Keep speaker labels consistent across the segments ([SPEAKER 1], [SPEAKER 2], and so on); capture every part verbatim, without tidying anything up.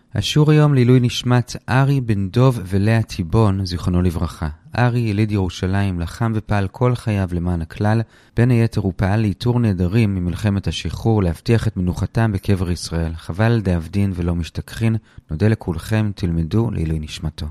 [SPEAKER 1] השיעור היום לעילוי נשמת ארי בן דוב ולאה טיבון, זיכרונו לברכה. ארי יליד ירושלים, לחם ופעל כל חייו למען הכלל. בין היתר הוא פעל לאיתור נעדרים ממלחמת השחרור, להבטיח את מנוחתם בקבר ישראל. חבל דאבדין ולא משתכחין. נודה לכולכם, תלמדו לעילוי נשמתו.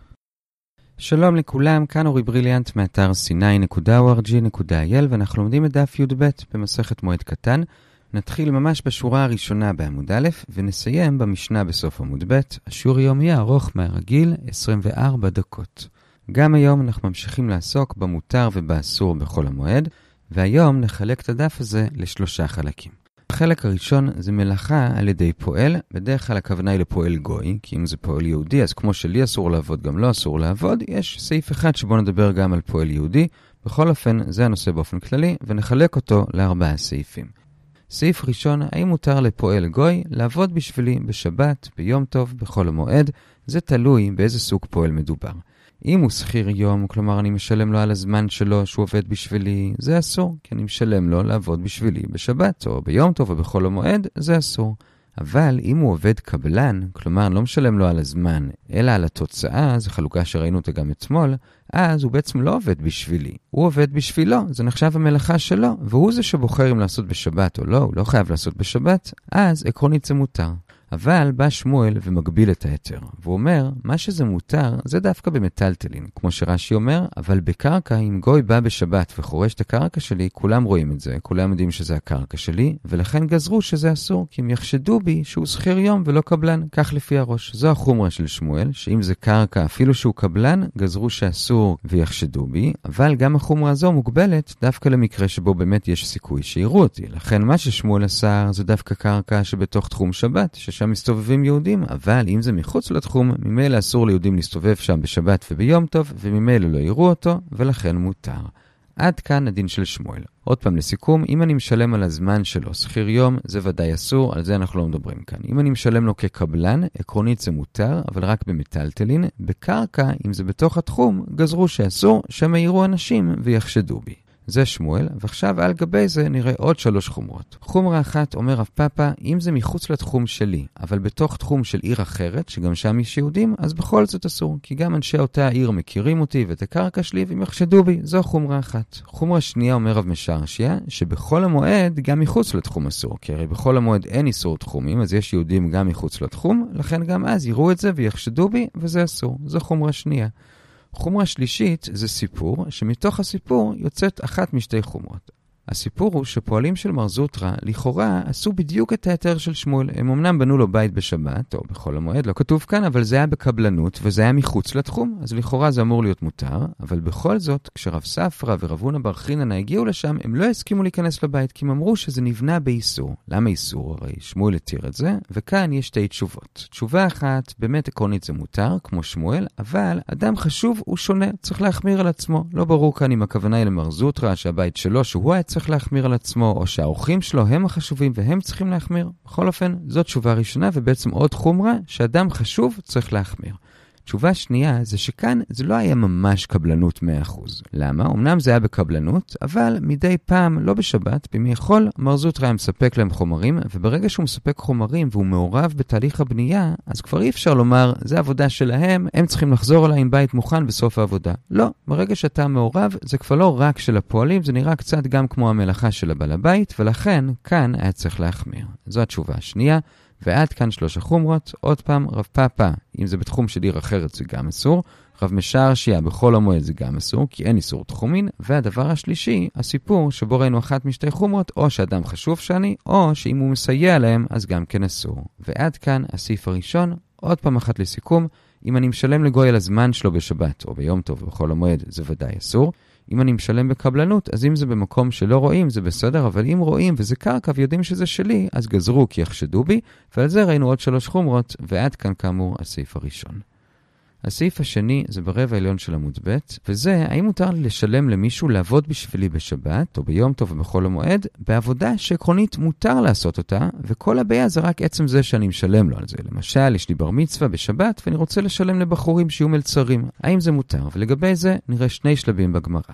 [SPEAKER 1] שלום לכולם, כאן אורי בריליאנט מאתר סיני נקודה או אר ג'י נקודה איי אל, ואנחנו לומדים את דף י"ב במסכת מועד קטן. נתחיל ממש בשורה הראשונה בעמוד א' ונסיים במשנה בסוף עמוד ב'. השיעור היום יהיה ארוך מהרגיל, עשרים וארבע דקות. גם היום אנחנו ממשיכים לעסוק במותר ובאסור בכל המועד, והיום נחלק את הדף הזה לשלושה חלקים. החלק הראשון זה מלאכה על ידי פועל, בדרך כלל הכוונה היא לפועל גוי, כי אם זה פועל יהודי, אז כמו שלי אסור לעבוד גם לא אסור לעבוד, יש סעיף אחד שבו נדבר גם על פועל יהודי. בכל אופן, זה הנושא באופן כללי, ונחלק אותו לארבעה סעיפים. סעיף ראשון, האם מותר לפועל גוי לעבוד בשבילי בשבת, ביום טוב, בכל המועד? זה תלוי באיזה סוג פועל מדובר. אם הוא שכיר יום, כלומר אני משלם לו על הזמן שלו שהוא עובד בשבילי, זה אסור, כי אני משלם לו לעבוד בשבילי בשבת, או ביום טוב או בכל המועד, זה אסור. אבל אם הוא עובד קבלן, כלומר אני לא משלם לו על הזמן, אלא על התוצאה, זו חלוקה שראינו אותה גם אתמול, אז הוא בעצם לא עובד בשבילי. הוא עובד בשבילו, זה נחשב המלאכה שלו, והוא זה שבוחר אם לעשות בשבת או לא, הוא לא חייב לעשות בשבת, אז עקרונית זה מותר. אבל בא שמואל ומגביל את היתר, והוא אומר, מה שזה מותר, זה דווקא במטלטלין, כמו שרש"י אומר, אבל בקרקע, אם גוי בא בשבת וחורש את הקרקע שלי, כולם רואים את זה, כולם יודעים שזה הקרקע שלי, ולכן גזרו שזה אסור, כי הם יחשדו בי שהוא שכיר יום ולא קבלן, כך לפי הראש. זו החומרה של שמואל, שאם זה קרקע, אפילו שהוא קבלן, גזרו שאסור ויחשדו בי, אבל גם החומרה הזו מוגבלת דווקא למקרה שבו באמת יש סיכוי שיראו אותי. לכן מה ששמואל עשה, זה דווקא קרקע שבתוך תחום שבת, ששם מסתובבים יהודים, אבל אם זה מחוץ לתחום, ממילא אסור ליהודים להסתובב שם בשבת וביום טוב, וממילא לא יראו אותו, ולכן מותר. עד כאן הדין של שמואל. עוד פעם לסיכום, אם אני משלם על הזמן שלו שכיר יום, זה ודאי אסור, על זה אנחנו לא מדברים כאן. אם אני משלם לו כקבלן, עקרונית זה מותר, אבל רק במטלטלין. בקרקע, אם זה בתוך התחום, גזרו שאסור, שמה יראו אנשים ויחשדו בי. זה שמואל, ועכשיו על גבי זה נראה עוד שלוש חומרות. חומרה אחת אומר רב פאפא, אם זה מחוץ לתחום שלי, אבל בתוך תחום של עיר אחרת, שגם שם יש יהודים, אז בכל זאת אסור, כי גם אנשי אותה העיר מכירים אותי ואת הקרקע שלי והם יחשדו בי. זו חומרה אחת. חומרה שנייה אומר רב משרשיה, שבכל המועד גם מחוץ לתחום אסור, כי הרי בכל המועד אין איסור תחומים, אז יש יהודים גם מחוץ לתחום, לכן גם אז יראו את זה ויחשדו בי, וזה אסור. זו חומרה שנייה. חומרה שלישית זה סיפור, שמתוך הסיפור יוצאת אחת משתי חומרות. הסיפור הוא שפועלים של מר זוטרא לכאורה עשו בדיוק את ההיתר של שמואל. הם אמנם בנו לו בית בשבת או בכל המועד, לא כתוב כאן, אבל זה היה בקבלנות וזה היה מחוץ לתחום, אז לכאורה זה אמור להיות מותר. אבל בכל זאת, כשרב ספרא ורב הונא בר חיננה הגיעו לשם, הם לא הסכימו להיכנס לבית, כי הם אמרו שזה נבנה באיסור. למה איסור? הרי שמואל התיר את זה, וכאן יש שתי תשובות. תשובה אחת, באמת עקרונית זה מותר, כמו שמואל, אבל אדם חשוב הוא שונה, צריך להחמיר על עצמו. לא ברור כאן אם הכוונה היא למר זוטרא, שהבית שלו, שהוא היה צריך להחמיר על עצמו, או שהאורחים שלו הם החשובים והם צריכים להחמיר. בכל אופן, זאת תשובה ראשונה, ובעצם עוד חומרה שאדם חשוב צריך להחמיר. תשובה שנייה זה שכאן זה לא היה ממש קבלנות מאה אחוז. למה? אמנם זה היה בקבלנות, אבל מדי פעם, לא בשבת, במי יכול, מר זוטרא מספק להם חומרים, וברגע שהוא מספק חומרים והוא מעורב בתהליך הבנייה, אז כבר אי אפשר לומר, זה עבודה שלהם, הם צריכים לחזור אליי עם בית מוכן בסוף העבודה. לא, ברגע שאתה מעורב, זה כבר לא רק של הפועלים, זה נראה קצת גם כמו המלאכה של הבעל הבית, ולכן כאן היה צריך להחמיר. זו התשובה השנייה. ועד כאן שלוש החומרות. עוד פעם, רב פאפא, אם זה בתחום של עיר אחרת זה גם אסור. רב משרשיה, בכל המועד זה גם אסור, כי אין איסור תחומין. והדבר השלישי, הסיפור שבו ראינו אחת משתי חומרות, או שאדם חשוב שאני, או שאם הוא מסייע להם, אז גם כן אסור. ועד כאן הסעיף הראשון. עוד פעם אחת לסיכום, אם אני משלם לגוי על הזמן שלו בשבת, או ביום טוב בכל המועד, זה ודאי אסור. אם אני משלם בקבלנות, אז אם זה במקום שלא רואים, זה בסדר, אבל אם רואים וזה קרקע ויודעים שזה שלי, אז גזרו כי יחשדו בי, ועל זה ראינו עוד שלוש חומרות, ועד כאן כאמור הסעיף הראשון. הסעיף השני זה ברבע העליון של עמוד ב', וזה האם מותר לי לשלם למישהו לעבוד בשבילי בשבת, או ביום טוב ובכל המועד, בעבודה שעקרונית מותר לעשות אותה, וכל הבעיה זה רק עצם זה שאני משלם לו על זה. למשל, יש לי בר מצווה בשבת, ואני רוצה לשלם לבחורים שיהיו מלצרים. האם זה מותר? ולגבי זה נראה שני שלבים בגמרא.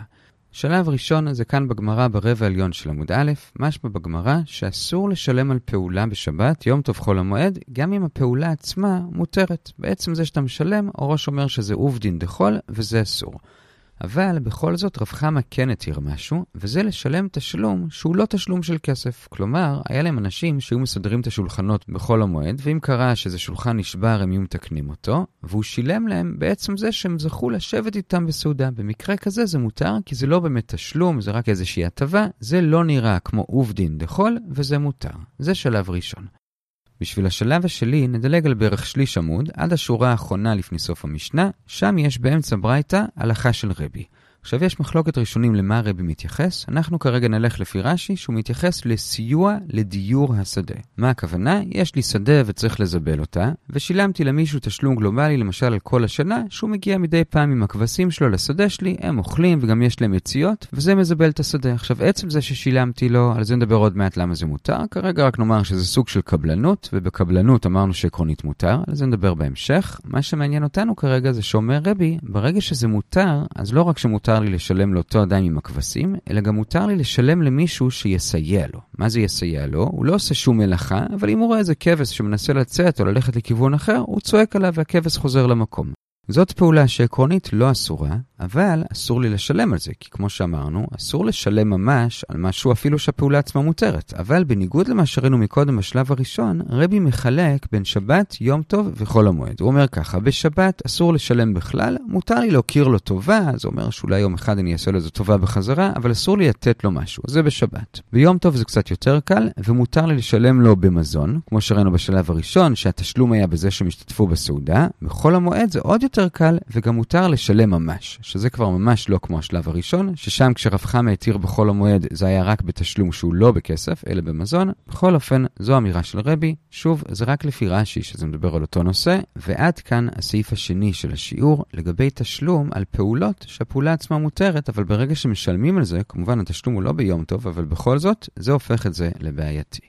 [SPEAKER 1] שלב ראשון זה כאן בגמרא ברבע העליון של עמוד א', משמע בגמרא שאסור לשלם על פעולה בשבת, יום טוב חול המועד, גם אם הפעולה עצמה מותרת. בעצם זה שאתה משלם, הראש אומר שזה עובדין דחול וזה אסור. אבל בכל זאת רב חמא כן התיר משהו, וזה לשלם תשלום שהוא לא תשלום של כסף. כלומר, היה להם אנשים שהיו מסדרים את השולחנות בכל המועד, ואם קרה שזה שולחן נשבר הם היו מתקנים אותו, והוא שילם להם בעצם זה שהם זכו לשבת איתם בסעודה. במקרה כזה זה מותר, כי זה לא באמת תשלום, זה רק איזושהי הטבה, זה לא נראה כמו עובדין דחול, וזה מותר. זה שלב ראשון. בשביל השלב השלי נדלג על בערך שליש עמוד עד השורה האחרונה לפני סוף המשנה, שם יש באמצע ברייתא הלכה של רבי. עכשיו יש מחלוקת ראשונים למה רבי מתייחס, אנחנו כרגע נלך לפי רש"י שהוא מתייחס לסיוע לדיור השדה. מה הכוונה? יש לי שדה וצריך לזבל אותה, ושילמתי למישהו תשלום גלובלי למשל על כל השנה, שהוא מגיע מדי פעם עם הכבשים שלו לשדה שלי, הם אוכלים וגם יש להם יציאות, וזה מזבל את השדה. עכשיו עצם זה ששילמתי לו, על זה נדבר עוד מעט למה זה מותר, כרגע רק נאמר שזה סוג של קבלנות, ובקבלנות אמרנו שעקרונית מותר, על זה נדבר בהמשך. מה שמעניין אותנו כרגע זה שאומר רבי, ברגע שזה מותר, אז לא רק שמותר לי לשלם לאותו אדם עם הכבשים, אלא גם מותר לי לשלם למישהו שיסייע לו. מה זה יסייע לו? הוא לא עושה שום מלאכה, אבל אם הוא רואה איזה כבש שמנסה לצאת או ללכת לכיוון אחר, הוא צועק עליו והכבש חוזר למקום. זאת פעולה שעקרונית לא אסורה, אבל אסור לי לשלם על זה, כי כמו שאמרנו, אסור לשלם ממש על משהו אפילו שהפעולה עצמה מותרת. אבל בניגוד למה שראינו מקודם בשלב הראשון, רבי מחלק בין שבת, יום טוב וחול המועד. הוא אומר ככה, בשבת אסור לשלם בכלל, מותר לי להכיר לו טובה, זה אומר שאולי יום אחד אני אעשה לו איזו טובה בחזרה, אבל אסור לי לתת לו משהו, זה בשבת. ביום טוב זה קצת יותר קל, ומותר לי לשלם לו במזון, כמו שראינו בשלב הראשון, שהתשלום היה בזה שהם השתתפו בסעודה. בחול המועד זה עוד יותר קל, וגם מותר לשלם ממש, שזה כבר ממש לא כמו השלב הראשון, ששם כשרב חמא התיר בחול המועד זה היה רק בתשלום שהוא לא בכסף, אלא במזון. בכל אופן, זו אמירה של רבי. שוב, זה רק לפי רש"י שזה מדבר על אותו נושא, ועד כאן הסעיף השני של השיעור, לגבי תשלום על פעולות שהפעולה עצמה מותרת, אבל ברגע שמשלמים על זה, כמובן התשלום הוא לא ביום טוב, אבל בכל זאת, זה הופך את זה לבעייתי.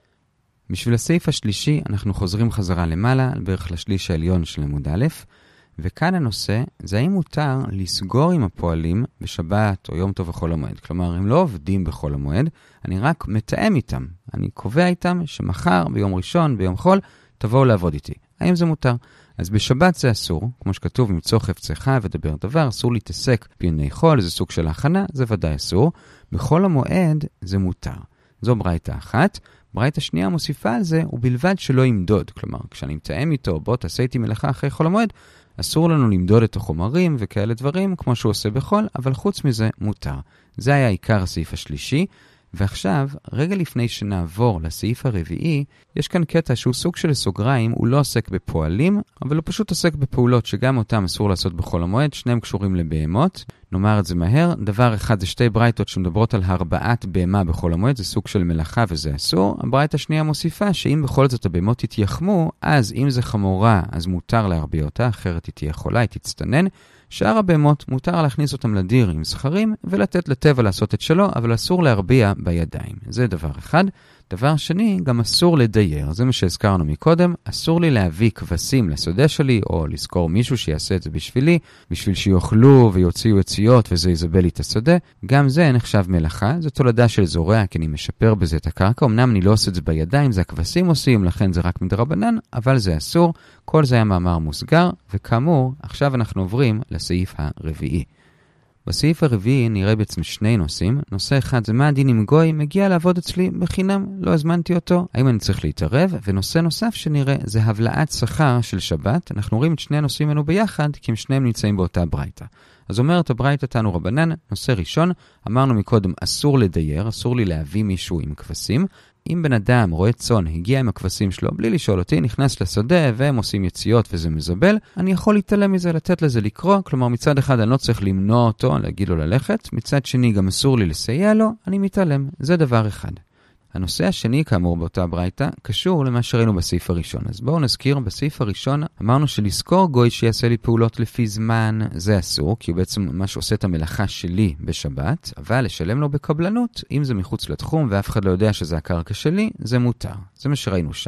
[SPEAKER 1] בשביל הסעיף השלישי, אנחנו חוזרים חזרה למעלה, בערך לשליש העליון של עמוד א', וכאן הנושא זה האם מותר לסגור עם הפועלים בשבת או יום טוב וחול המועד. כלומר, הם לא עובדים בחול המועד, אני רק מתאם איתם. אני קובע איתם שמחר, ביום ראשון, ביום חול, תבואו לעבוד איתי. האם זה מותר? אז בשבת זה אסור, כמו שכתוב, למצוא חפצך ודבר דבר, אסור להתעסק בענייני חול, זה סוג של ההכנה, זה ודאי אסור. בחול המועד זה מותר. זו ברייתא אחת. ברייתא השנייה מוסיפה על זה, ובלבד שלא ימדוד. כלומר, כשאני מתאם איתו, בוא תעשה איתי מלאכה אחרי חול המועד, אסור לנו למדוד את החומרים וכאלה דברים, כמו שהוא עושה בחול, אבל חוץ מזה מותר. זה היה עיקר הסעיף השלישי, ועכשיו, רגע לפני שנעבור לסעיף הרביעי, יש כאן קטע שהוא סוג של סוגריים, הוא לא עוסק בפועלים, אבל הוא פשוט עוסק בפעולות שגם אותם אסור לעשות בחול המועד, שניהם קשורים לבהמות. נאמר את זה מהר, דבר אחד זה שתי ברייתות שמדברות על הרבעת בהמה בחול המועד, זה סוג של מלאכה וזה אסור. הברייתא השנייה מוסיפה שאם בכל זאת הבהמות יתייחמו, אז אם זה חמורה, אז מותר להרביע אותה, אחרת היא תהיה חולה, היא תצטנן. שאר הבהמות מותר להכניס אותם לדיר עם זכרים ולתת לטבע לעשות את שלו, אבל אסור להרביע בידיים. זה דבר אחד. דבר שני, גם אסור לדייר. זה מה שהזכרנו מקודם. אסור לי להביא כבשים לשדה שלי, או לזכור מישהו שיעשה את זה בשבילי, בשביל שיוכלו ויוציאו יציאות וזה יזבל לי את השדה. גם זה נחשב מלאכה. זו תולדה של זורע, כי אני משפר בזה את הקרקע. אמנם אני לא עושה את זה בידיים, זה הכבשים עושים, לכן זה רק מדרבנן, אבל זה אסור. כל זה היה מאמר מוסגר, וכאמור, עכשיו אנחנו עוברים לסעיף הרביעי. בסעיף הרביעי נראה בעצם שני נושאים. נושא אחד זה מה הדין אם גוי מגיע לעבוד אצלי בחינם, לא הזמנתי אותו, האם אני צריך להתערב? ונושא נוסף שנראה זה הבלעת שכר של שבת. אנחנו רואים את שני הנושאים האלו ביחד, כי הם שניהם נמצאים באותה ברייתא. אז אומרת הברייתא תנו רבנן, נושא ראשון, אמרנו מקודם אסור לדייר, אסור לי להביא מישהו עם כבשים. אם בן אדם רואה צאן, הגיע עם הכבשים שלו, בלי לשאול אותי, נכנס לשדה והם עושים יציאות וזה מזבל, אני יכול להתעלם מזה, לתת לזה לקרוא. כלומר, מצד אחד אני לא צריך למנוע אותו, להגיד לו ללכת, מצד שני גם אסור לי לסייע לו, אני מתעלם. זה דבר אחד. הנושא השני, כאמור באותה ברייתא, קשור למה שראינו בסעיף הראשון. אז בואו נזכיר, בסעיף הראשון אמרנו שלזכור גוי שיעשה לי פעולות לפי זמן, זה אסור, כי הוא בעצם ממש עושה את המלאכה שלי בשבת, אבל לשלם לו בקבלנות, אם זה מחוץ לתחום ואף אחד לא יודע שזה הקרקע שלי, זה מותר. זה מה שראינו שם.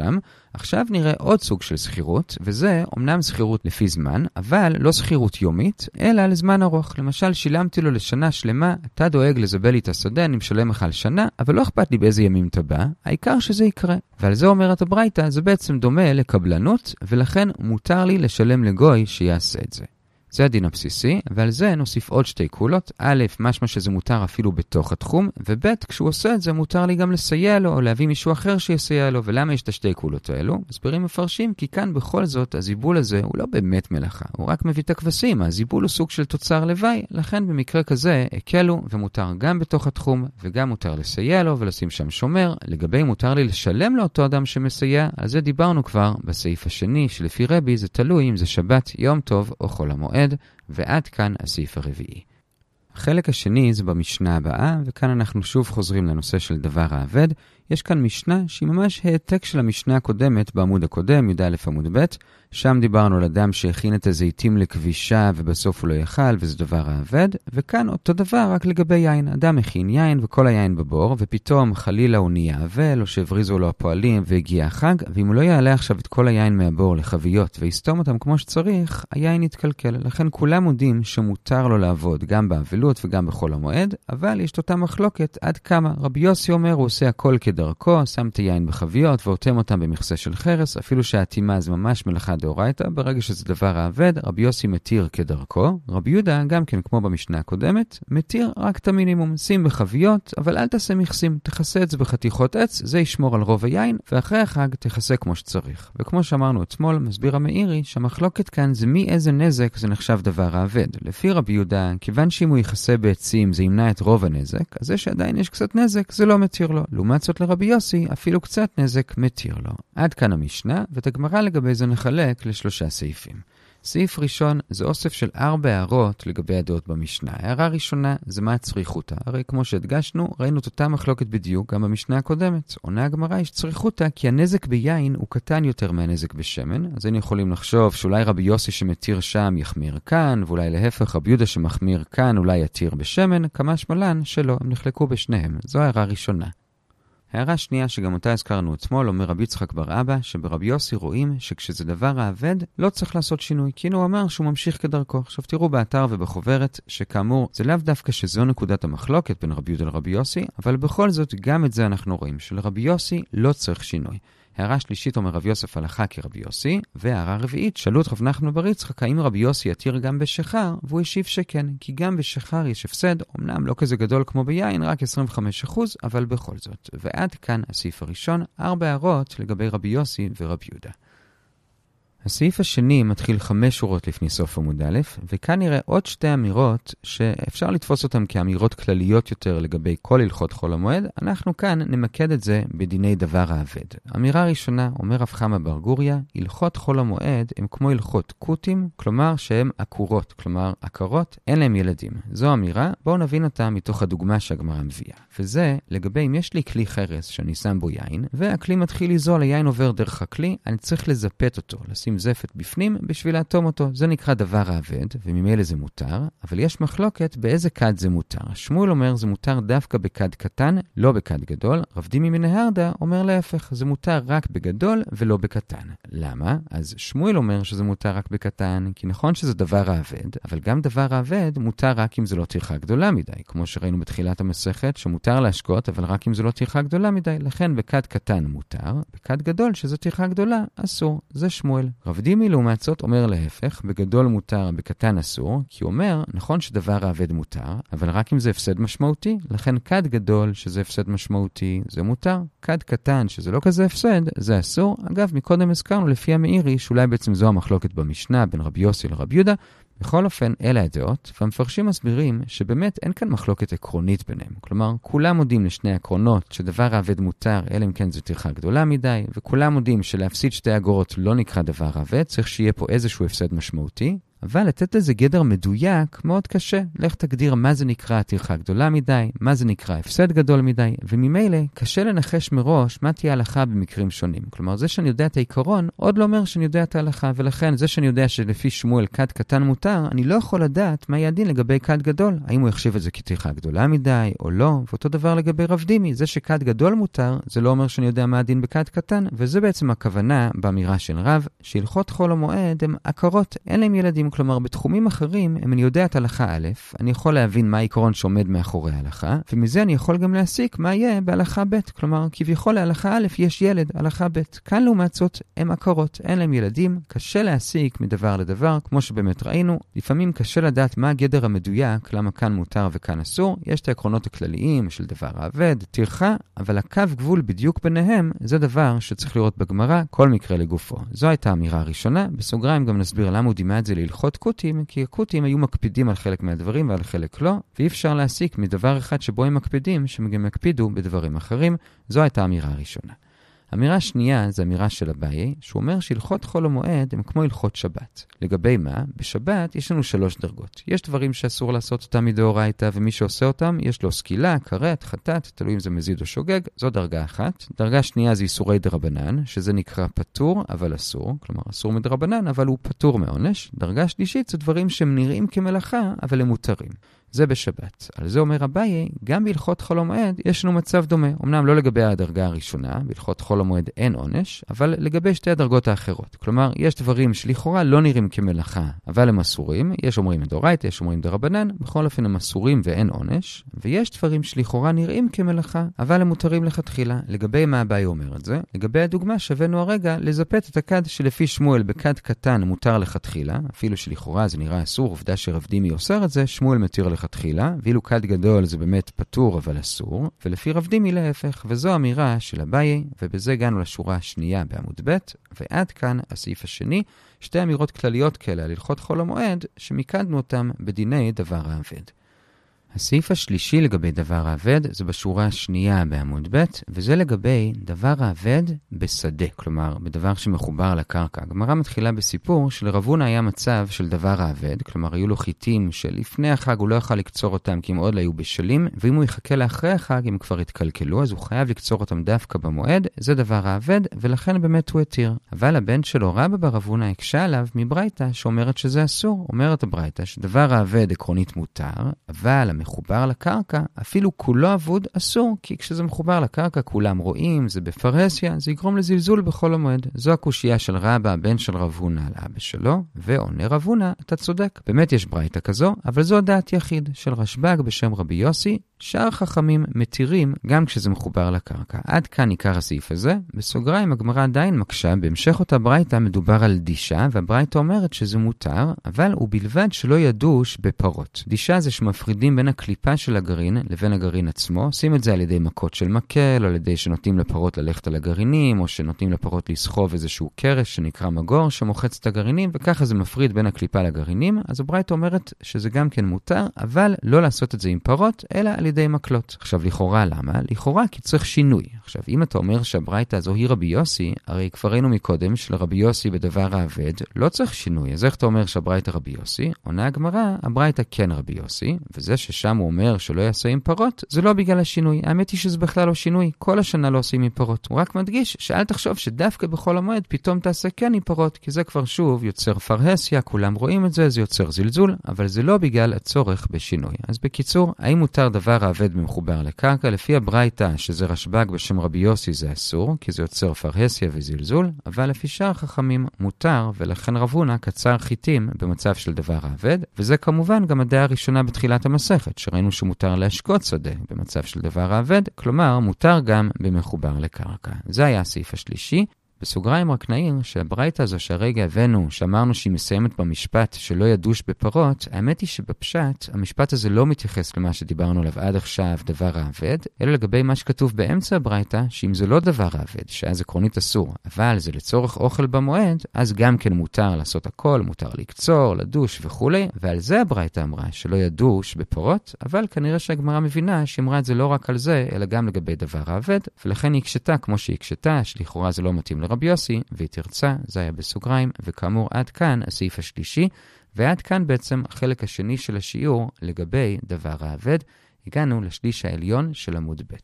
[SPEAKER 1] עכשיו נראה עוד סוג של שכירות, וזה אומנם שכירות לפי זמן, אבל לא שכירות יומית, אלא לזמן ארוך. למשל, שילמתי לו לשנה שלמה, אתה דואג לזבל לי את השדה, אני משלם לך על שנה, אבל לא אכפת לי באיזה ימים אתה בא, העיקר שזה יקרה. ועל זה אומרת הברייתא, זה בעצם דומה לקבלנות, ולכן מותר לי לשלם לגוי שיעשה את זה. זה הדין הבסיסי, ועל זה נוסיף עוד שתי קולות. א', משמע שזה מותר אפילו בתוך התחום, וב', כשהוא עושה את זה מותר לי גם לסייע לו, או להביא מישהו אחר שיסייע לו. ולמה יש את השתי קולות האלו? מסבירים מפרשים, כי כאן בכל זאת הזיבול הזה הוא לא באמת מלאכה, הוא רק מביא את הכבשים. הזיבול הוא סוג של תוצר לוואי, לכן במקרה כזה הקלו, ומותר גם בתוך התחום, וגם מותר לסייע לו ולשים שם שומר. לגבי מותר לי לשלם לאותו אדם שמסייע, על זה דיברנו כבר בסעיף השני, שלפי רבי זה תלוי אם זה שבת, יום טוב או חול המועד. ועד כאן הסעיף הרביעי. החלק השני זה במשנה הבאה, וכאן אנחנו שוב חוזרים לנושא של דבר העבד. יש כאן משנה שהיא ממש העתק של המשנה הקודמת בעמוד הקודם, י"א עמוד ב', שם דיברנו על אדם שהכין את הזיתים לכבישה ובסוף הוא לא יאכל, וזה דבר העבד. וכאן אותו דבר רק לגבי יין. אדם הכין יין וכל היין בבור, ופתאום חלילה הוא נהיה אבל, או שהבריזו לו הפועלים והגיע החג, ואם הוא לא יעלה עכשיו את כל היין מהבור לחביות ויסתום אותם כמו שצריך, היין יתקלקל. לכן כולם יודעים שמותר לו לעבוד גם באבלות וגם בחול המועד, אבל יש אותה מחלוקת עד כמה. רבי יוסי אומר הוא עושה הכל כדרכו, שם את היין בחביות ואותם אותם במכסה של חרס, אפילו שהאטימה זה ממש מלאכה דאורייתא, ברגע שזה דבר העבד, רבי יוסי מתיר כדרכו. רבי יהודה, גם כן כמו במשנה הקודמת, מתיר רק את המינימום, שים בחביות, אבל אל תעשה מכסים, תכסה את זה בחתיכות עץ, זה ישמור על רוב היין, ואחרי החג תכסה כמו שצריך. וכמו שאמרנו אתמול, מסביר המאירי, שהמחלוקת כאן זה מי איזה נזק זה נחשב דבר העבד. לפי רבי יהודה, כיוון שאם הוא יכסה בעצים זה ימנע את רוב הנזק, אז זה שעדיין יש קצת נזק, זה לא מתיר לו. לעומת זאת לרבי יוסי, אפילו קצת נזק מתיר לו. עד כאן המשנה, ואת הגמרא לגבי זה נחלק לשלושה סעיפים. סעיף ראשון זה אוסף של ארבע הערות לגבי הדעות במשנה. הערה ראשונה זה מה צריכותה. הרי כמו שהדגשנו, ראינו את אותה מחלוקת בדיוק גם במשנה הקודמת. עונה הגמרא יש צריכותה כי הנזק ביין הוא קטן יותר מהנזק בשמן. אז היינו יכולים לחשוב שאולי רבי יוסי שמתיר שם יחמיר כאן, ואולי להפך רבי יהודה שמחמיר כאן אולי יתיר בשמן, כמה שמלן שלא, הם נחלקו בשניהם. זו הערה ראשונה. הערה שנייה שגם אותה הזכרנו אתמול, אומר רבי יצחק בר אבא, שברבי יוסי רואים שכשזה דבר העבד לא צריך לעשות שינוי, כי הוא אמר שהוא ממשיך כדרכו. עכשיו תראו באתר ובחוברת שכאמור זה לאו דווקא שזו נקודת המחלוקת בין רבי יהודה לרבי יוסי, אבל בכל זאת גם את זה אנחנו רואים, שלרבי יוסי לא צריך שינוי. הערה שלישית אומר רבי יוסף הלכה כרבי יוסי, והערה רביעית שאלו את רב נחמן בר יצחק האם רבי יוסי יתיר גם בשחר, והוא השיב שכן, כי גם בשחר יש הפסד, אמנם לא כזה גדול כמו ביין, רק עשרים וחמישה אחוז, אבל בכל זאת. ועד כאן הסעיף הראשון, ארבע הערות לגבי רבי יוסי ורבי יהודה. הסעיף השני מתחיל חמש שורות לפני סוף עמוד א', וכאן נראה עוד שתי אמירות שאפשר לתפוס אותן כאמירות כלליות יותר לגבי כל הלכות חול המועד. אנחנו כאן נמקד את זה בדיני דבר העבד. אמירה ראשונה, אומר רב חמא בר גוריא, הלכות חול המועד הם כמו הלכות קוטים, כלומר שהם עקורות, כלומר עקרות, אין להם ילדים. זו אמירה, בואו נבין אותה מתוך הדוגמה שהגמרא מביאה. וזה לגבי אם יש לי כלי חרס שאני שם בו יין, והכלי מתחיל לזול, היין עובר דרך הכלי, אני צריך לזפת אותו, לשים זפת בפנים בשביל לאטום אותו. זה נקרא דבר העבד, וממילא זה מותר, אבל יש מחלוקת באיזה כד זה מותר. שמואל אומר זה מותר דווקא בכד קטן, לא בכד גדול. רב דימי מנהרדה אומר להפך, זה מותר רק בגדול ולא בקטן. למה? אז שמואל אומר שזה מותר רק בקטן, כי נכון שזה דבר העבד, אבל גם דבר העבד מותר רק אם זה לא טרחה גדולה מדי, כמו שראינו בתחילת המסכת, שמותר להשקות, אבל רק אם זה לא טרחה גדולה מדי. לכן בכד קטן מותר, בכד גדול שזה טרחה גדולה אסור. זה שמואל. רב דימי לעומת זאת אומר להפך, בגדול מותר, בקטן אסור, כי הוא אומר, נכון שדבר העבד מותר, אבל רק אם זה הפסד משמעותי, לכן כד גדול שזה הפסד משמעותי, זה מותר. כד קטן שזה לא כזה הפסד, זה אסור. אגב, מקודם הזכרנו לפי המאירי, שאולי בעצם זו המחלוקת במשנה בין רבי יוסי לרבי יהודה, בכל אופן, אלה הדעות, והמפרשים מסבירים שבאמת אין כאן מחלוקת עקרונית ביניהם. כלומר, כולם מודים לשני עקרונות שדבר העבד מותר, אלא אם כן זו טרחה גדולה מדי, וכולם מודים שלהפסיד שתי אגורות לא נקרא דבר העבד, צריך שיהיה פה איזשהו הפסד משמעותי. אבל לתת לזה גדר מדויק מאוד קשה. לך תגדיר מה זה נקרא טרחה גדולה מדי, מה זה נקרא הפסד גדול מדי, וממילא קשה לנחש מראש מה תהיה ההלכה במקרים שונים. כלומר, זה שאני יודע את העיקרון עוד לא אומר שאני יודע את ההלכה, ולכן זה שאני יודע שלפי שמואל כד קטן מותר, אני לא יכול לדעת מה יהיה הדין לגבי כד גדול. האם הוא יחשיב את זה כטרחה גדולה מדי או לא, ואותו דבר לגבי רב דימי. זה שכד גדול מותר, זה לא אומר שאני יודע מה הדין בכד קטן, וזה בעצם הכוונה באמירה של רב, שהלכות חול המועד הם עקרות, אין להם ילדים. כלומר, בתחומים אחרים, אם אני יודע את הלכה א', אני יכול להבין מה העיקרון שעומד מאחורי ההלכה, ומזה אני יכול גם להסיק מה יהיה בהלכה ב'. כלומר, כביכול להלכה א' יש ילד, הלכה ב'. כאן לעומת זאת, הם עקרות, אין להם ילדים, קשה להסיק מדבר לדבר, כמו שבאמת ראינו. לפעמים קשה לדעת מה הגדר המדויק, למה כאן מותר וכאן אסור. יש את העקרונות הכלליים של דבר העבד, טרחה, אבל הקו גבול בדיוק ביניהם, זה דבר שצריך לראות בגמרא, כל מקרה לגופו. זו הייתה האמירה הראשונה. בסוגריים גם נסביר למה הוא דימה את זה להלכות קוטים, כי הקוטים היו מקפידים על חלק מהדברים ועל חלק לא, ואי אפשר להסיק מדבר אחד שבו הם מקפידים, שהם גם מקפידו בדברים אחרים. זו הייתה האמירה הראשונה. האמירה השנייה זה אמירה של אביי, שהוא אומר שהלכות חול המועד הם כמו הלכות שבת. לגבי מה? בשבת יש לנו שלוש דרגות. יש דברים שאסור לעשות אותם מדאורייתא, ומי שעושה אותם יש לו סקילה, כרת, חטאת, תלוי אם זה מזיד או שוגג, זו דרגה אחת. דרגה שנייה זה איסורי דרבנן, שזה נקרא פטור אבל אסור, כלומר אסור מדרבנן אבל הוא פטור מעונש. דרגה שלישית זה דברים שהם נראים כמלאכה אבל הם מותרים. זה בשבת. על זה אומר אביי, גם בהלכות חול המועד יש לנו מצב דומה. אמנם לא לגבי הדרגה הראשונה, בהלכות חול המועד אין עונש, אבל לגבי שתי הדרגות האחרות. כלומר, יש דברים שלכאורה לא נראים כמלאכה, אבל הם אסורים. יש אומרים מדאורייתא, יש אומרים דרבנן, בכל אופן הם אסורים ואין עונש. ויש דברים שלכאורה נראים כמלאכה, אבל הם מותרים לכתחילה. לגבי מה אביי אומר את זה? לגבי הדוגמה שווינו הרגע לזפת את הכד שלפי שמואל בכד קטן מותר לכתחילה, אפילו שלכאורה זה נראה אסור, עובדה שרב דימי אוסר את זה, שמואל מתיר לכתחילה, ואילו כד גדול זה באמת פטור אבל אסור, ולפי רב דימי להפך, וזו אמירה של אביי, ובזה הגענו לשורה השנייה בעמוד ב', ועד כאן הסעיף השני, שתי אמירות כלליות כאלה על הלכות חול המועד, שמיקדנו אותם בדיני דבר העבד. הסעיף השלישי לגבי דבר העבד זה בשורה השנייה בעמוד ב', וזה לגבי דבר העבד בשדה, כלומר בדבר שמחובר לקרקע. הגמרא מתחילה בסיפור שלרב הונא היה מצב של דבר העבד, כלומר היו לו חיטים שלפני החג הוא לא יכל לקצור אותם כי הם עוד לא היו בשלים, ואם הוא יחכה לאחרי החג הם כבר התקלקלו, אז הוא חייב לקצור אותם דווקא במועד, זה דבר העבד, ולכן באמת הוא התיר. אבל הבן שלו רבא בר רב הונא הקשה עליו מברייתא שאומרת שזה אסור. אומרת הברייתא שדבר העבד עקרונית מותר, אבל מחובר לקרקע, אפילו כולו אבוד אסור, כי כשזה מחובר לקרקע כולם רואים, זה בפרהסיה, זה יגרום לזלזול בכל המועד. זו הקושייה של רבא, הבן של רב הונא על אבא שלו, ועונה רב הונא, אתה צודק. באמת יש ברייתא כזו, אבל זו דעת יחיד של רשב"ג בשם רבי יוסי, שאר חכמים מתירים גם כשזה מחובר לקרקע. עד כאן עיקר הסעיף הזה. בסוגריים הגמרא עדיין מקשה, בהמשך אותה ברייתא מדובר על דישה, והברייתא אומרת שזה מותר, אבל הוא בלבד שלא ידוש בפרות. דישה זה שמפרידים בין הקליפה של הגרעין לבין הגרעין עצמו, עושים את זה על ידי מכות של מקל, או על ידי שנותנים לפרות ללכת על הגרעינים, או שנותנים לפרות לסחוב איזשהו קרש שנקרא מגור שמוחץ את הגרעינים, וככה זה מפריד בין הקליפה לגרעינים. אז הברייתא אומרת שזה גם כן מותר, אבל לא לעשות את זה עם פרות, אלא על ידי מקלות. עכשיו לכאורה למה? לכאורה כי צריך שינוי. עכשיו אם אתה אומר שהברייתא הזו היא רבי יוסי, הרי כבר ראינו מקודם שלרבי יוסי בדבר העבד לא צריך שינוי. אז איך אתה אומר שהברייתא רבי יוסי? עונה הגמרא, הברייתא כן רבי יוסי, וזה ששם הוא אומר שלא יעשה עם פרות, זה לא בגלל השינוי. האמת היא שזה בכלל לא שינוי. כל השנה לא עושים עם פרות. הוא רק מדגיש שאל תחשוב שדווקא בכל המועד פתאום תעשה כן עם פרות, כי זה כבר שוב יוצר פרהסיה, כולם רואים את זה, זה יוצר זלזול, אבל זה לא בגלל הצורך בשינוי. אז בקיצור, האם מותר דבר העבד במחובר לקרקע? לפי הברייתא, שזה רשב"ג בשם רבי יוסי, זה אסור, כי זה יוצר פרהסיה וזלזול, אבל לפי שאר חכמים מותר, ולכן רב הונא קצר חיטים במצב של דבר העבד, וזה כמובן גם הדעה הראשונה בתחילת המסכת, שראינו שמותר להשקות שדה במצב של דבר העבד, כלומר מותר גם במחובר לקרקע. זה היה הסעיף השלישי. בסוגריים רק נעיר שהברייתא הזו שהרגע הבאנו, שאמרנו שהיא מסיימת במשפט שלא ידוש בפרות, האמת היא שבפשט המשפט הזה לא מתייחס למה שדיברנו עליו עד עכשיו דבר העבד, אלא לגבי מה שכתוב באמצע הברייתא, שאם זה לא דבר העבד, שאז עקרונית אסור, אבל זה לצורך אוכל במועד, אז גם כן מותר לעשות הכל, מותר לקצור, לדוש וכו', ועל זה הברייתא אמרה שלא ידוש בפרות, אבל כנראה שהגמרא מבינה שאמרה את זה לא רק על זה, אלא גם לגבי דבר העבד, ולכן היא הקשתה כמו שהיא הקשתה, שלכאורה זה לא מתאים ורבי יוסי, והיא תרצה, זה היה בסוגריים, וכאמור עד כאן הסעיף השלישי, ועד כאן בעצם החלק השני של השיעור לגבי דבר העבד, הגענו לשליש העליון של עמוד ב'.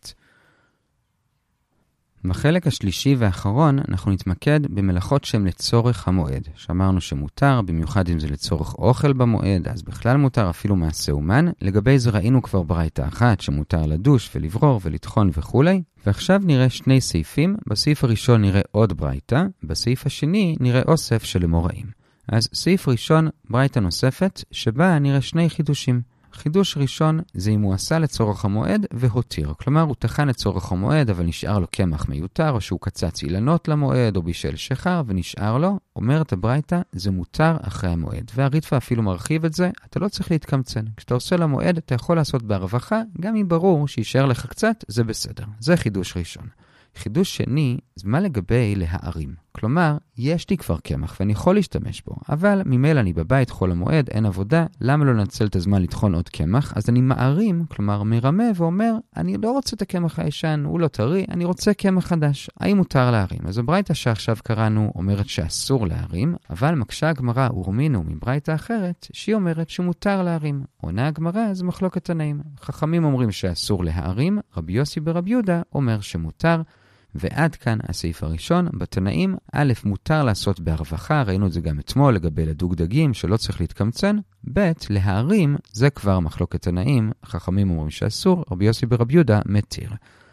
[SPEAKER 1] בחלק השלישי והאחרון אנחנו נתמקד במלאכות שהן לצורך המועד. שאמרנו שמותר, במיוחד אם זה לצורך אוכל במועד, אז בכלל מותר אפילו מעשה אומן. לגבי זה ראינו כבר ברייתא אחת שמותר לדוש ולברור ולטחון וכו'. ועכשיו נראה שני סעיפים. בסעיף הראשון נראה עוד ברייתא, בסעיף השני נראה אוסף של אמוראים. אז סעיף ראשון, ברייתא נוספת, שבה נראה שני חידושים. חידוש ראשון זה אם הוא עשה לצורך המועד והותיר. כלומר, הוא תחן לצורך המועד, אבל נשאר לו קמח מיותר, או שהוא קצץ אילנות למועד, או בישל שחר, ונשאר לו. אומרת הברייתא, זה מותר אחרי המועד. והריטב"א אפילו מרחיב את זה, אתה לא צריך להתקמצן. כשאתה עושה למועד, אתה יכול לעשות בהרווחה, גם אם ברור שישאר לך קצת, זה בסדר. זה חידוש ראשון. חידוש שני, זה מה לגבי להערים. כלומר, יש לי כבר קמח ואני יכול להשתמש בו, אבל ממילא אני בבית חול המועד, אין עבודה, למה לא לנצל את הזמן לטחון עוד קמח? אז אני מערים, כלומר מרמה ואומר, אני לא רוצה את הקמח הישן, הוא לא טרי, אני רוצה קמח חדש. האם מותר להערים? אז הברייתא שעכשיו קראנו אומרת שאסור להערים, אבל מקשה הגמרא ורמינו מברייתא אחרת, שהיא אומרת שמותר להערים. עונה הגמרא, זה מחלוקת תנאים. חכמים אומרים שאסור להערים, רבי יוסי ברבי יהודה אומר שמותר. ועד כאן הסעיף הראשון, בתנאים, א', מותר לעשות בהרווחה, ראינו את זה גם אתמול לגבי לדוג דגים, שלא צריך להתקמצן, ב', להערים, זה כבר מחלוקת תנאים, חכמים אומרים שאסור, רבי יוסי ברבי יהודה מתיר.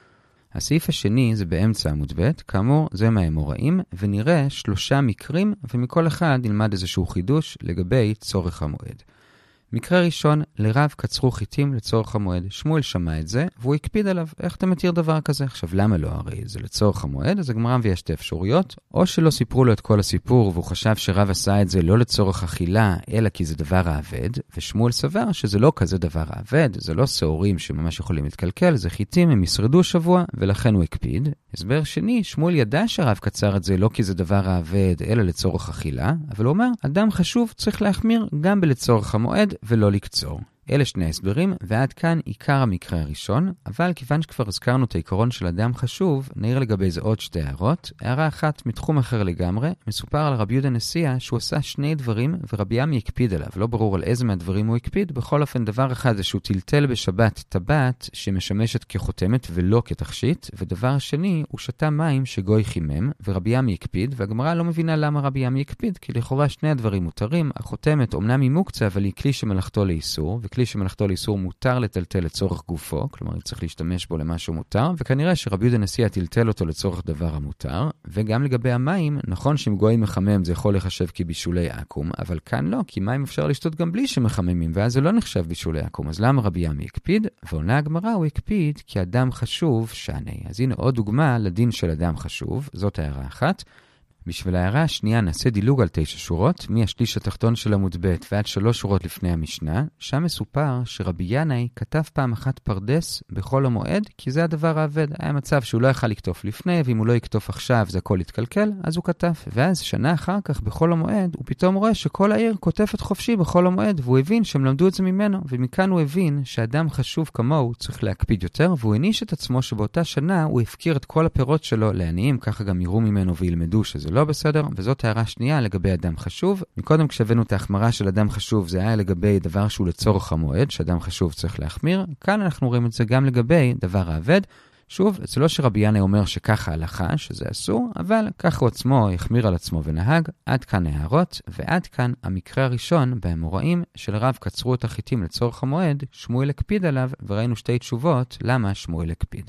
[SPEAKER 1] הסעיף השני זה באמצע עמוד ב', כאמור זה מהאמוראים, ונראה שלושה מקרים, ומכל אחד נלמד איזשהו חידוש לגבי צורך המועד. מקרה ראשון, לרב קצרו חיטים לצורך המועד. שמואל שמע את זה, והוא הקפיד עליו. איך אתה מתיר דבר כזה? עכשיו, למה לא? הרי זה לצורך המועד, אז הגמרא מביאה שתי אפשרויות. או שלא סיפרו לו את כל הסיפור, והוא חשב שרב עשה את זה לא לצורך אכילה, אלא כי זה דבר העבד, ושמואל סבר שזה לא כזה דבר העבד, זה לא שעורים שממש יכולים להתקלקל, זה חיטים, הם ישרדו שבוע, ולכן הוא הקפיד. הסבר שני, שמואל ידע שרב קצר את זה לא כי זה דבר העבד, אלא לצורך אכילה, אבל הוא אומר, אדם חשוב צריך להחמיר גם בלצורך המועד ולא לקצור. אלה שני הסברים, ועד כאן עיקר המקרה הראשון, אבל כיוון שכבר הזכרנו את העיקרון של אדם חשוב, נעיר לגבי זה עוד שתי הערות. הערה אחת, מתחום אחר לגמרי, מסופר על רבי יהודה נשיאה שהוא עשה שני דברים, ורבי עמי הקפיד עליו. לא ברור על איזה מהדברים הוא הקפיד, בכל אופן דבר אחד זה שהוא טלטל בשבת טבעת שמשמשת כחותמת ולא כתכשיט, ודבר שני, הוא שתה מים שגוי חימם, ורבי עמי הקפיד, והגמרא לא מבינה למה רבי עמי הקפיד, כי לכאורה שני הדברים מותרים. החותמת אומנם היא מוקצה, אבל היא כלי שמלאכתו לאיסור, וכלי שמלאכתו לאיסור מותר לטלטל לצורך גופו, כלומר צריך להשתמש בו למשהו מותר, וכנראה שרבי יהודה נשיאה טלטל אותו לצורך דבר המותר, וגם לגבי המים, נכון שאם גוי מחמם זה יכול לחשב כבישולי עקום, אבל כאן לא, כי מים אפשר לשתות גם בלי שמחממים, ואז זה לא נחשב בישולי עקום. אז למה רבי עמי הקפיד? ועונה הגמרא הוא הקפיד כי אדם חשוב שעני. אז הנה עוד דוגמה לדין של אדם חשוב, זאת הערה אחת. בשביל ההערה השנייה נעשה דילוג על תשע שורות, מהשליש התחתון של עמוד ב' ועד שלוש שורות לפני המשנה, שם מסופר שרבי ינאי כתב פעם אחת פרדס בכל המועד, כי זה הדבר העבד. היה מצב שהוא לא יכל לקטוף לפני, ואם הוא לא יקטוף עכשיו זה הכל יתקלקל, אז הוא כתב. ואז שנה אחר כך בכל המועד, הוא פתאום רואה שכל העיר כותפת חופשי בכל המועד, והוא הבין שהם למדו את זה ממנו, ומכאן הוא הבין שאדם חשוב כמוהו צריך להקפיד יותר, והוא הניש את עצמו שבאותה שנה הוא הפקיר את כל הפירות שלו לעניים, ככה גם יראו ממנו וילמדו שזה לא בסדר, וזאת הערה שנייה לגבי אדם חשוב. מקודם כשהבאנו את ההחמרה של אדם חשוב, זה היה לגבי דבר שהוא לצורך המועד, שאדם חשוב צריך להחמיר. כאן אנחנו רואים את זה גם לגבי דבר העבד. שוב, זה לא שרבי ינאי אומר שככה הלכה, שזה אסור, אבל ככה הוא עצמו יחמיר על עצמו ונהג. עד כאן הערות, ועד כאן המקרה הראשון באמוראים של רב קצרו את החיטים לצורך המועד, שמואל הקפיד עליו, וראינו שתי תשובות למה שמואל הקפיד.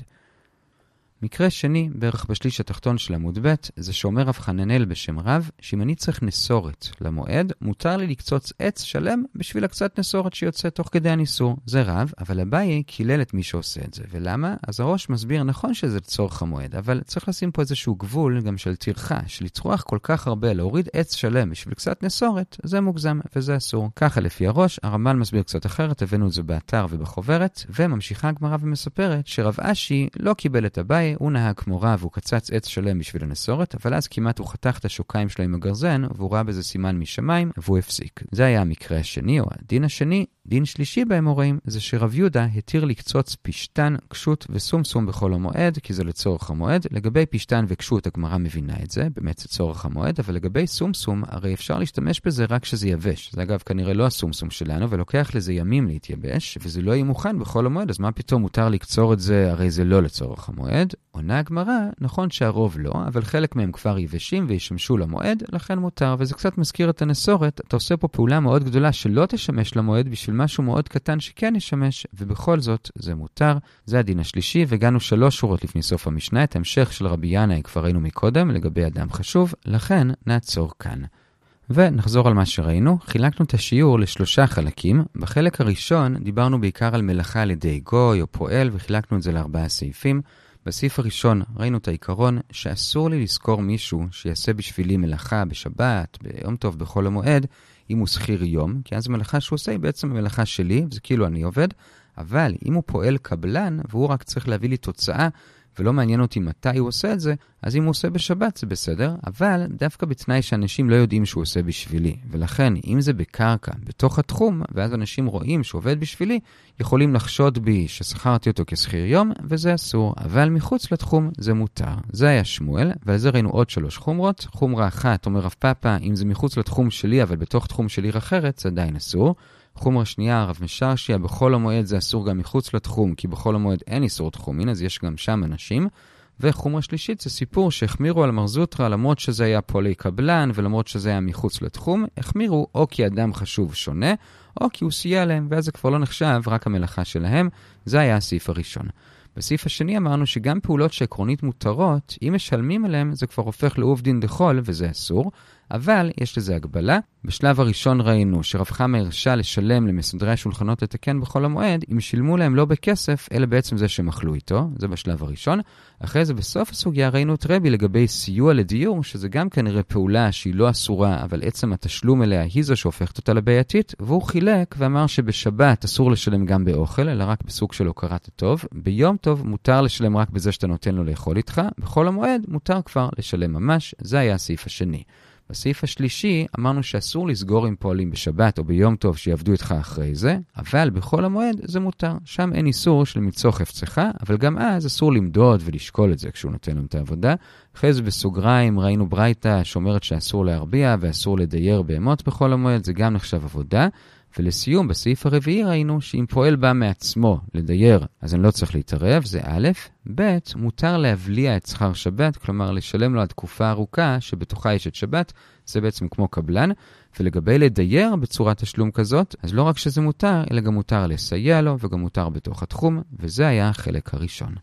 [SPEAKER 1] מקרה שני, בערך בשליש התחתון של עמוד ב', זה שאומר רב חננאל בשם רב, שאם אני צריך נסורת למועד, מותר לי לקצוץ עץ שלם בשביל הקצת נסורת שיוצא תוך כדי הניסור. זה רב, אבל אביי קילל את מי שעושה את זה. ולמה? אז הראש מסביר נכון שזה לצורך המועד, אבל צריך לשים פה איזשהו גבול גם של טרחה, של לצרוח כל כך הרבה, להוריד עץ שלם בשביל קצת נסורת, זה מוגזם וזה אסור. ככה לפי הראש, הרמב"ן מסביר קצת אחרת, הבאנו את זה באתר ובחוברת, וממשיכה הגמרא ומספרת שרב אשי לא קיבל את אביי, אביי, הוא נהג כמו רב, הוא קצץ עץ שלם בשביל הנסורת, אבל אז כמעט הוא חתך את השוקיים שלו עם הגרזן, והוא ראה בזה סימן משמיים, והוא הפסיק. זה היה המקרה השני, או הדין השני. דין שלישי באמוראים זה שרב יהודה התיר לקצוץ פשטן, קשות וסומסום בכל המועד, כי זה לצורך המועד. לגבי פשטן וקשות הגמרא מבינה את זה, באמת זה צורך המועד, אבל לגבי סומסום, הרי אפשר להשתמש בזה רק שזה יבש. זה אגב כנראה לא הסומסום שלנו, ולוקח לזה ימים להתייבש, וזה לא יהיה מוכן בכל המועד, אז מה פתאום מותר לקצור את זה, הרי זה לא לצורך המועד. עונה הגמרא, נכון שהרוב לא, אבל חלק מהם כבר יבשים וישמשו למועד, לכן מותר, וזה קצת מזכיר את הנסורת. אתה עושה פה פעולה מאוד גדולה שלא תשמש למועד בשביל משהו מאוד קטן שכן ישמש, ובכל זאת זה מותר. זה הדין השלישי, והגענו שלוש שורות לפני סוף המשנה, את המשך של רבי ינאי כבר ראינו מקודם לגבי אדם חשוב, לכן נעצור כאן. ונחזור על מה שראינו, חילקנו את השיעור לשלושה חלקים. בחלק הראשון דיברנו בעיקר על מלאכה על ידי גוי או פועל, וחילקנו את זה לארבעה סעיפים. בסעיף הראשון ראינו את העיקרון שאסור לי לזכור מישהו שיעשה בשבילי מלאכה בשבת, ביום טוב, בכל המועד, אם הוא שכיר יום, כי אז המלאכה שהוא עושה היא בעצם המלאכה שלי, וזה כאילו אני עובד, אבל אם הוא פועל קבלן, והוא רק צריך להביא לי תוצאה, ולא מעניין אותי מתי הוא עושה את זה, אז אם הוא עושה בשבת זה בסדר, אבל דווקא בתנאי שאנשים לא יודעים שהוא עושה בשבילי. ולכן, אם זה בקרקע, בתוך התחום, ואז אנשים רואים שהוא עובד בשבילי, יכולים לחשוד בי ששכרתי אותו כשכיר יום, וזה אסור. אבל מחוץ לתחום זה מותר. זה היה שמואל, ועל זה ראינו עוד שלוש חומרות. חומרה אחת, אומר רב פאפה, אם זה מחוץ לתחום שלי, אבל בתוך תחום של עיר אחרת, זה עדיין אסור. חומרה שנייה, רב משרשיה, בכל המועד זה אסור גם מחוץ לתחום, כי בכל המועד אין איסור תחומין, אז יש גם שם אנשים. וחומרה שלישית זה סיפור שהחמירו על מר זוטרא, למרות שזה היה פועלי קבלן, ולמרות שזה היה מחוץ לתחום, החמירו או כי אדם חשוב שונה, או כי הוא סייע להם, ואז זה כבר לא נחשב, רק המלאכה שלהם. זה היה הסעיף הראשון. בסעיף השני אמרנו שגם פעולות שעקרונית מותרות, אם משלמים עליהם, זה כבר הופך לעוף דין דחול, וזה אסור. אבל יש לזה הגבלה. בשלב הראשון ראינו שרב חמא הרשה לשלם למסדרי השולחנות לתקן בכל המועד, אם שילמו להם לא בכסף, אלא בעצם זה שמחלו איתו. זה בשלב הראשון. אחרי זה בסוף הסוגיה ראינו את רבי לגבי סיוע לדיור, שזה גם כנראה פעולה שהיא לא אסורה, אבל עצם התשלום אליה היא זו שהופכת אותה לבעייתית, והוא חילק ואמר שבשבת אסור לשלם גם באוכל, אלא רק בסוג של הוקרת הטוב. ביום טוב מותר לשלם רק בזה שאתה נותן לו לאכול איתך. בכל המועד מותר כבר לשלם ממש. זה היה הסעיף השני. בסעיף השלישי אמרנו שאסור לסגור עם פועלים בשבת או ביום טוב שיעבדו איתך אחרי זה, אבל בכל המועד זה מותר. שם אין איסור של מצוא חפצך, אבל גם אז אסור למדוד ולשקול את זה כשהוא נותן להם את העבודה. אחרי זה בסוגריים ראינו ברייתא שאומרת שאסור להרביע ואסור לדייר בהמות בכל המועד, זה גם נחשב עבודה. ולסיום, בסעיף הרביעי ראינו שאם פועל בא מעצמו לדייר, אז אני לא צריך להתערב, זה א', ב', מותר להבליע את שכר שבת, כלומר לשלם לו עד תקופה ארוכה שבתוכה יש את שבת, זה בעצם כמו קבלן, ולגבי לדייר בצורת תשלום כזאת, אז לא רק שזה מותר, אלא גם מותר לסייע לו וגם מותר בתוך התחום, וזה היה החלק הראשון.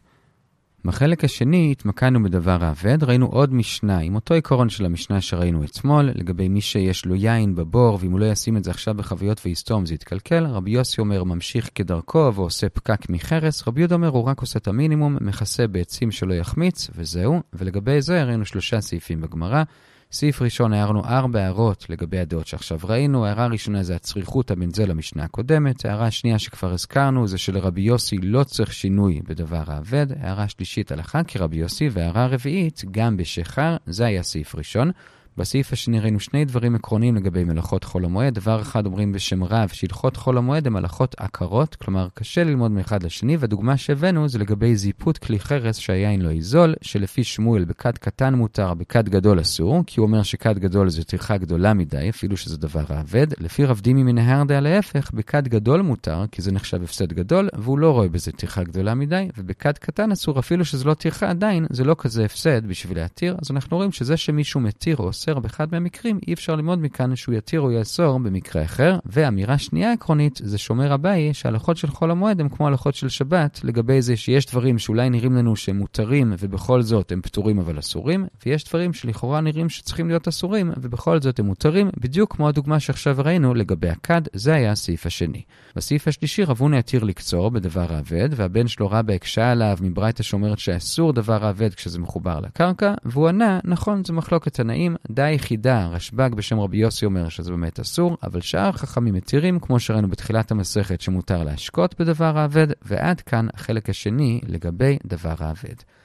[SPEAKER 1] בחלק השני התמקדנו בדבר העבד, ראינו עוד משנה עם אותו עיקרון של המשנה שראינו אתמול, לגבי מי שיש לו יין בבור, ואם הוא לא ישים את זה עכשיו בחביות ויסתום זה יתקלקל. רבי יוסי אומר ממשיך כדרכו ועושה פקק מחרס, רבי יהודה אומר הוא רק עושה את המינימום, מכסה בעצים שלא יחמיץ, וזהו. ולגבי זה ראינו שלושה סעיפים בגמרא. סעיף ראשון הערנו ארבע הערות לגבי הדעות שעכשיו ראינו. הערה הראשונה זה הצריכות הבנזל למשנה הקודמת. הערה השנייה שכבר הזכרנו זה שלרבי יוסי לא צריך שינוי בדבר העבד. הערה שלישית הלכה כרבי יוסי, והערה הרביעית גם בשחר. זה היה סעיף ראשון. בסעיף השני ראינו שני דברים עקרוניים לגבי מלאכות חול המועד. דבר אחד אומרים בשם רב שהלכות חול המועד הן מלאכות עקרות, כלומר קשה ללמוד מאחד לשני, והדוגמה שהבאנו זה לגבי זיפות כלי חרס שהיין לא יזול, שלפי שמואל בכד קטן מותר, בכד גדול אסור, כי הוא אומר שכד גדול זה טרחה גדולה מדי, אפילו שזה דבר העבד. לפי רב דימי מן ההרדה להפך, בכד גדול מותר, כי זה נחשב הפסד גדול, והוא לא רואה בזה טרחה גדולה מדי, ובכד קטן אסור, אפילו שזה לא טרחה עדיין, זה לא כזה הפסד בשביל להתיר. אז אנחנו רואים שזה שמישהו מתיר או אוסר באחד מהמקרים, אי אפשר ללמוד מכאן שהוא יתיר או יאסור במקרה אחר. ואמירה שנייה עקרונית, זה שומר אביי שההלכות של חול המועד הם כמו הלכות של שבת, לגבי זה שיש דברים שאולי נראים לנו שהם מותרים ובכל זאת הם פטורים אבל אסורים, ויש דברים שלכאורה נראים שצריכים להיות אסורים ובכל זאת הם מותרים, בדיוק כמו הדוגמה שעכשיו ראינו לגבי הכד. זה היה הסעיף השני. בסעיף השלישי רב הונא התיר לקצור בדבר העבד, והבן שלו רבא הקשה עליו מברייתא שאומרת שאסור דבר העבד כשזה מחובר לקרקע, והוא ענה, נכון, זה מחלוקת תנאים, די יחידה, רשב"ג בשם רבי יוסי אומר שזה באמת אסור, אבל שאר חכמים מתירים, כמו שראינו בתחילת המסכת שמותר להשקות בדבר העבד, ועד כאן החלק השני לגבי דבר העבד.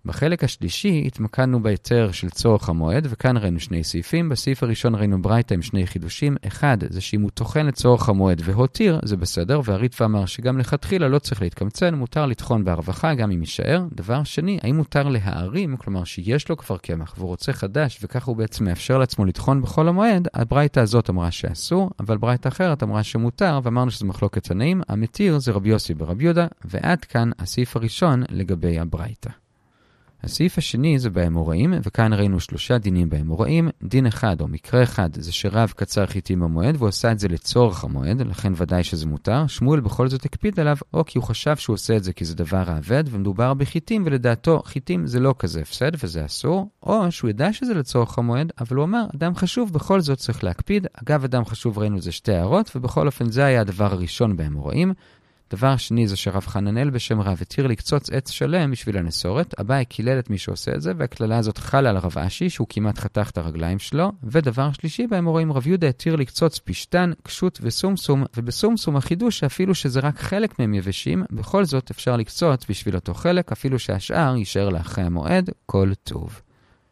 [SPEAKER 1] בחלק השלישי התמקדנו ביתר של צורך המועד, וכאן ראינו שני סעיפים. בסעיף הראשון ראינו ברייתא עם שני חידושים. אחד, זה שאם הוא טוחן את צורך המועד והותיר, זה בסדר, והריטב"א אמר שגם לכתחילה לא צריך להתקמצן, מותר לטחון בהרווחה גם אם יישאר. דבר שני, האם מותר להערים, כלומר שיש לו כבר קמח והוא רוצה חדש, וכך הוא בעצם מאפשר לעצמו לטחון בכל המועד, הברייתא הזאת אמרה שאסור, אבל ברייתא אחרת אמרה שמותר, ואמרנו שזה מחלוקת תנאים. המתיר זה רבי יוסי ברבי יהודה, ועד כאן הסעיף הראשון לגבי הברייתא. הסעיף השני זה באמוראים, וכאן ראינו שלושה דינים באמוראים. דין אחד או מקרה אחד זה שרב קצר חיטים במועד, והוא עושה את זה לצורך המועד, לכן ודאי שזה מותר. שמואל בכל זאת הקפיד עליו, או כי הוא חשב שהוא עושה את זה כי זה דבר העבד, ומדובר בחיטים, ולדעתו חיטים זה לא כזה הפסד וזה אסור, או שהוא ידע שזה לצורך המועד, אבל הוא אמר, אדם חשוב בכל זאת צריך להקפיד. אגב, אדם חשוב ראינו זה שתי הערות, ובכל אופן זה היה הדבר הראשון באמוראים. דבר שני זה שרב חננאל בשם רב התיר לקצוץ עץ שלם בשביל הנסורת. אביי קילל את מי שעושה את זה, והכללה הזאת חלה על רב אשי שהוא כמעט חתך את הרגליים שלו. ודבר שלישי באמוראים, רב יהודה התיר לקצוץ פשטן, קשות וסומסום, ובסומסום החידוש שאפילו שזה רק חלק מהם יבשים, בכל זאת אפשר לקצוץ בשביל אותו חלק, אפילו שהשאר יישאר לאחרי המועד. כל טוב.